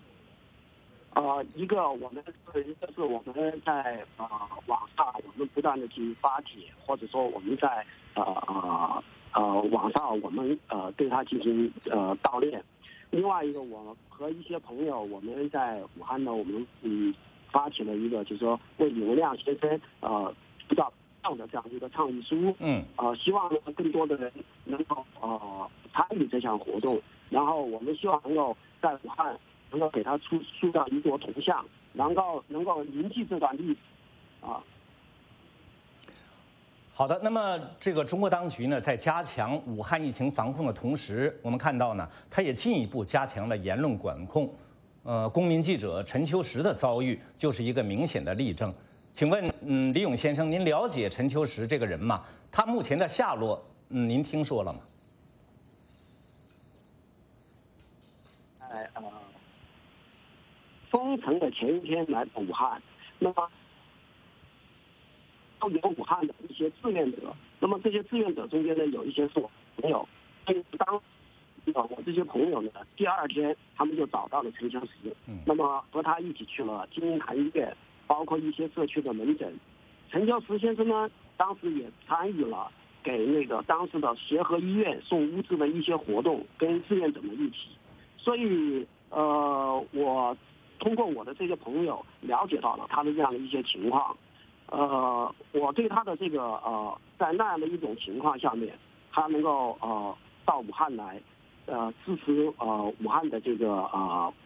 一个我们在网上，我们不断的去发帖，或者说我们在网上我们对他进行悼念。另外一个，我和一些朋友，我们在武汉呢，我们发起了一个就是说为李文亮先生出道的这样一个倡议书。希望呢更多的人能够参与这项活动，然后我们希望能够在武汉能够给他塑造一座铜像，能够铭记这段历史好的，那么这个中国当局呢，在加强武汉疫情防控的同时，我们看到呢，它也进一步加强了言论管控。公民记者陈秋实的遭遇就是一个明显的例证。请问，李勇先生，您了解陈秋实这个人吗？他目前的下落，您听说了吗？ 封城的前一天来到武汉，那么都有武汉的一些志愿者，那么这些志愿者中间呢，有一些是我朋友，我这些朋友呢，第二天他们就找到了陈秋实，那么和他一起去了金银潭医院，包括一些社区的门诊。陈秋实先生呢，当时也参与了给那个当时的协和医院送物资的一些活动，跟志愿者们一起。所以我通过我的这些朋友了解到了他的这样的一些情况。我对他的这个在那样的一种情况下面，他能够到武汉来，支持武汉的这个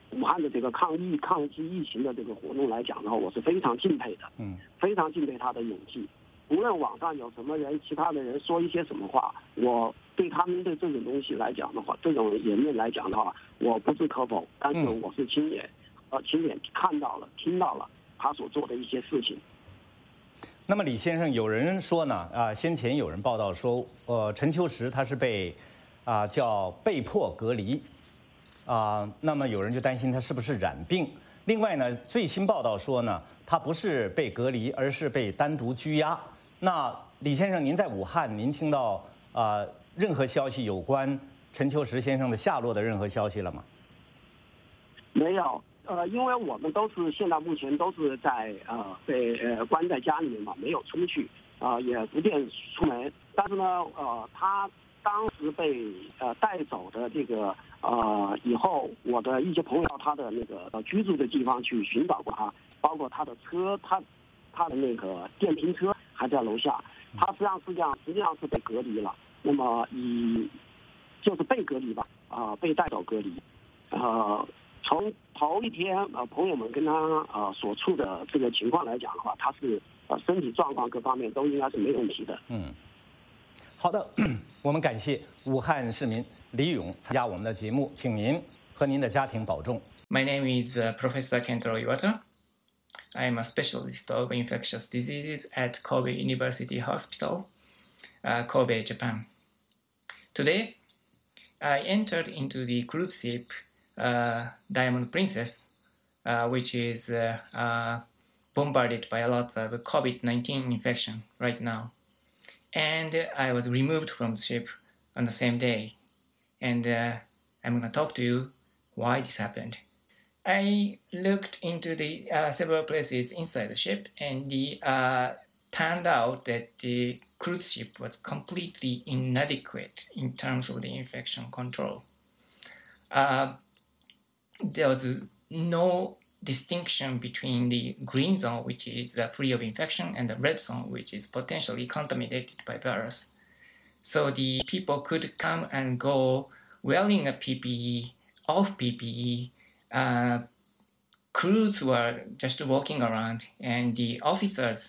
武汉的这个抗击疫情的这个活动来讲的话，我是非常敬佩的，非常敬佩他的勇气。无论网上有什么人，其他的人说一些什么话，我对他们的这种东西来讲的话，这种言论来讲的话，我不置可否，但是我是亲眼看到了、听到了他所做的一些事情。 那么李先生，有人说呢，先前有人报道说，陈秋实他是被叫被迫隔离，那么有人就担心他是不是染病。另外呢，最新报道说呢，他不是被隔离，而是被单独拘押。那李先生，您在武汉，您听到任何消息有关陈秋实先生的下落的任何消息了吗？ 没有。因为我们都是现在目前都是在被关在家里面嘛，没有出去，也不便出门。但是呢，他当时被带走的这个以后，我的一些朋友到他的那个居住的地方去寻找过他，包括他的车，他的那个电瓶车还在楼下。他实际上是被隔离了。那么就是被隔离吧，被带走隔离，从头一天朋友们跟他所处的这个情况来讲的话，他是身体状况各方面都应该是没问题的。 好的，我们感谢武汉市民李勇参加我们的节目，请您和您的家庭保重。 My name is Professor Kentaro Iwata. I am a specialist of infectious diseases at Kobe University Hospital, Kobe, Japan. Today, I entered into the cruise ship Diamond Princess, which is bombarded by a lot of COVID-19 infection right now. And I was removed from the ship on the same day. And I'm going to talk to you why this happened. I looked into the several places inside the ship, and turned out that the cruise ship was completely inadequate in terms of the infection control. There was no distinction between the green zone, which is free of infection, and the red zone, which is potentially contaminated by virus. So the people could come and go wearing a PPE, off PPE. Crews were just walking around, and the officers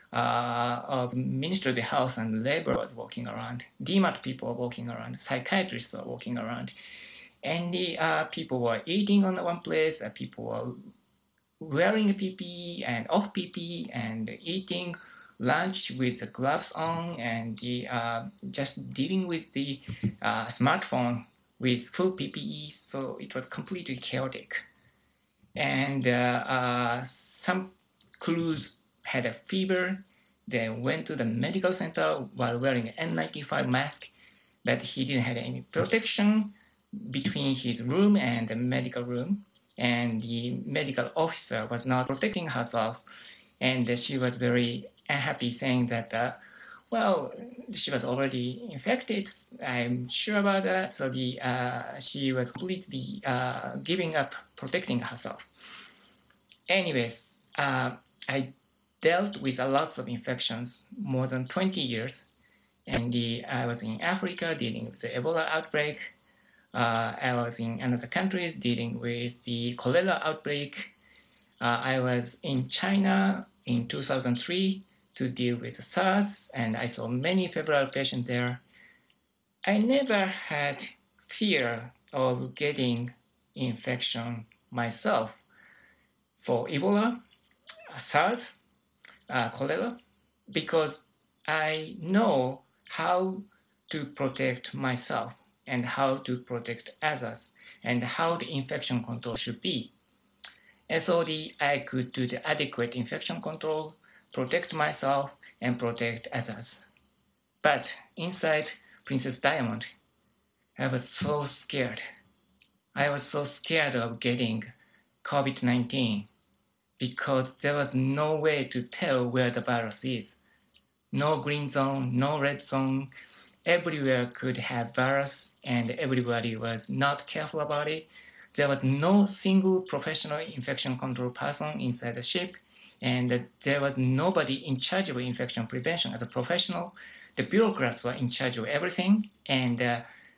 of Ministry of Health and Labor was walking around. DMAT people were walking around. Psychiatrists were walking around. And the people were eating on one place, people were wearing PPE and off PPE and eating lunch with the gloves on, and just dealing with the smartphone with full PPE, so it was completely chaotic. And some crews had a fever. They went to the medical center while wearing an N95 mask, but he didn't have any protection between his room and the medical room, and the medical officer was not protecting herself, and she was very unhappy, saying that well, she was already infected, I'm sure about that, so she was completely giving up protecting herself. Anyways, I dealt with a lot of infections, more than 20 years, and I was in Africa dealing with the Ebola outbreak. I was in another countries dealing with the cholera outbreak. I was in China in 2003 to deal with SARS, and I saw many febrile patients there. I never had fear of getting infection myself for Ebola, SARS, cholera, because I know how to protect myself and how to protect others, and how the infection control should be. And so I could do the adequate infection control, protect myself, and protect others. But inside Princess Diamond, I was so scared. I was so scared of getting COVID-19 because there was no way to tell where the virus is. No green zone, no red zone. Everywhere could have virus, and everybody was not careful about it. There was no single professional infection control person inside the ship, and there was nobody in charge of infection prevention as a professional. The bureaucrats were in charge of everything, and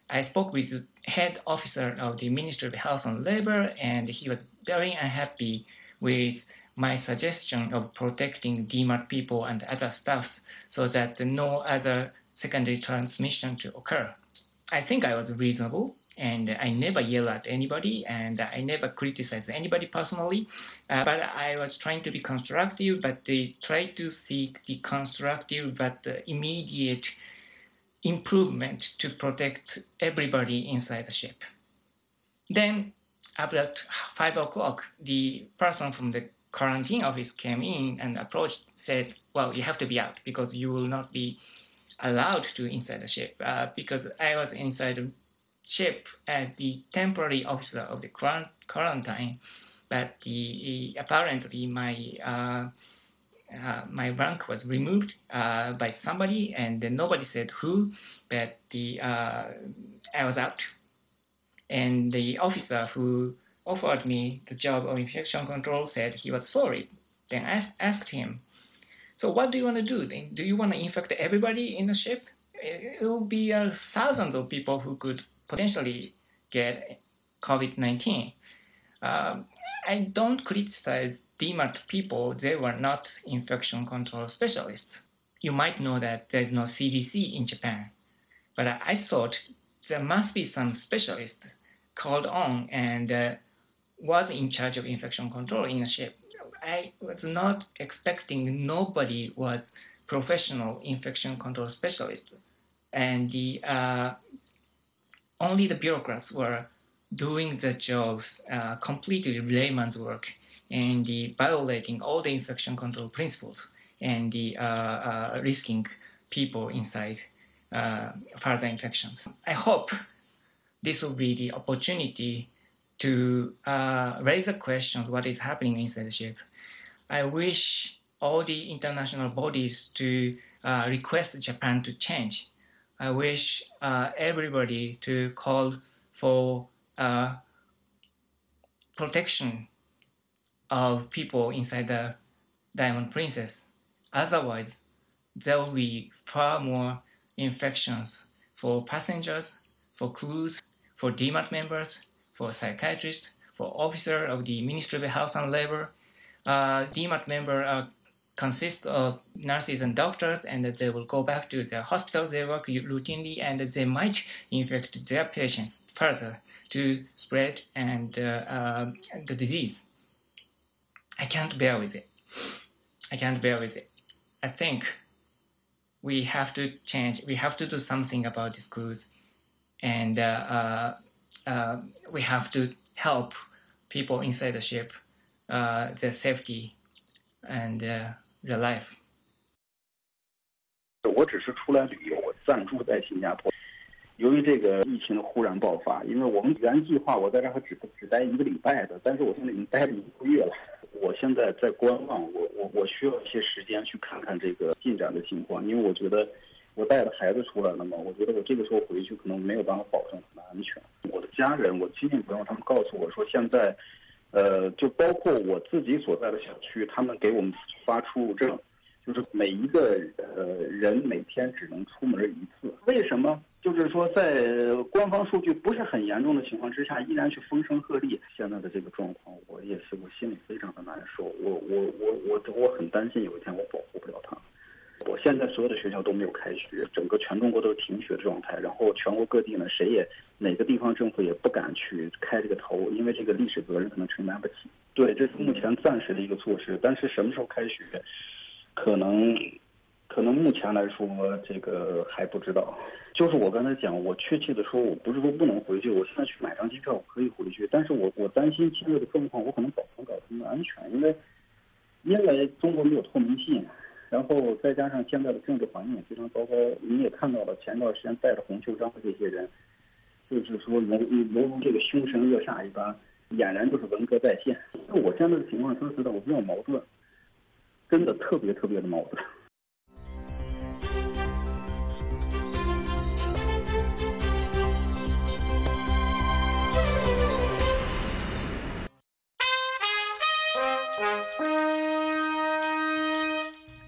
I spoke with the head officer of the Ministry of Health and Labor, and he was very unhappy with my suggestion of protecting DMARD people and other staffs so that no other secondary transmission to occur. I think I was reasonable, and I never yell at anybody, and I never criticize anybody personally, but I was trying to be constructive, but they tried to seek the constructive but immediate improvement to protect everybody inside the ship. Then, about 5 o'clock, the person from the quarantine office came in and approached, said, well, you have to be out because you will not be allowed to inside the ship, because I was inside the ship as the temporary officer of the quarantine, but apparently my rank was removed by somebody, and then nobody said who, but I was out. And the officer who offered me the job of infection control said he was sorry. Then I asked him, so what do you want to do? Do you want to infect everybody in the ship? It will be thousands of people who could potentially get COVID-19. I don't criticize DMARD people. They were not infection control specialists. You might know that there's no CDC in Japan, but I thought there must be some specialist called on and was in charge of infection control in the ship. I was not expecting nobody was professional infection control specialist, and only the bureaucrats were doing the jobs, completely layman's work, and violating all the infection control principles and risking people inside further infections. I hope this will be the opportunity to raise the question of what is happening inside the ship. I wish all the international bodies to request Japan to change. I wish everybody to call for protection of people inside the Diamond Princess. Otherwise, there will be far more infections for passengers, for crews, for DMARD members, for psychiatrists, for officers of the Ministry of Health and Labor. DMARD members consist of nurses and doctors, and they will go back to their hospitals they work routinely, and they might infect their patients further to spread and the disease. I can't bear with it. I think we have to change. We have to do something about this cruise, and we have to help people inside the ship, their safety and their life. 我只是出来旅游，我暂住在新加坡。由于这个疫情忽然爆发，因为我们原计划我在这儿只待1个礼拜的，但是我现在已经待了1个月了。我现在在观望，我需要一些时间去看看这个进展的情况，因为我觉得我带着孩子出来了嘛，我觉得我这个时候回去可能没有办法保证他们安全。我的家人，我亲戚朋友他们告诉我说，现在，就包括我自己所在的小区，他们给我们发出入证，就是每一个人每天只能出门1次。为什么？就是说，在官方数据不是很严重的情况之下，依然去风声鹤唳。现在的这个状况，我心里非常的难受。我很担心有一天我保护不了他。我现在所有的学校都没有开学，整个全中国都是停学的状态。然后全国各地呢，哪个地方政府也不敢去开这个头，因为这个历史责任可能承担不起。对，这是目前暂时的一个措施。但是什么时候开学，可能目前来说这个还不知道。就是我刚才讲，我确切的说，我不是说不能回去，我现在去买张机票我可以回去，但是我担心现在的状况，我可能保不了他们的安全，因为中国没有透明性，然后再加上现在的政治环境也非常糟糕。你也看到了，前段时间带着红袖章的这些人，就是说犹如这个凶神恶煞一般，俨然就是文革再现。我现在的情况，说实在，我比较矛盾，真的特别的矛盾。